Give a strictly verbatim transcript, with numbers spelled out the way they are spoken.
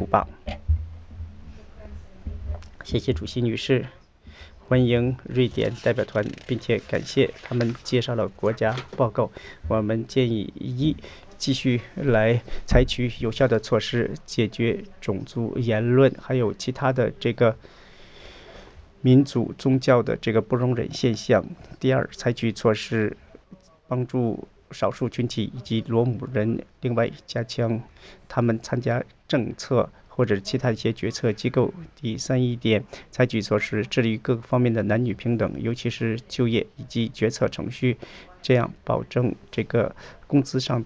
吧。谢谢主席女士，欢迎瑞典代表团，并且感谢他们介绍了国家报告。我们建议一继续来采取有效的措施，解决种族言论还有其他的这个民族宗教的这个不容忍现象。第二，采取措施帮助少数群体以及罗姆人，另外加强他们参加政策或者其他一些决策机构。第三一点，采取措施致力于各个方面的男女平等，尤其是就业以及决策程序，这样保证这个工资上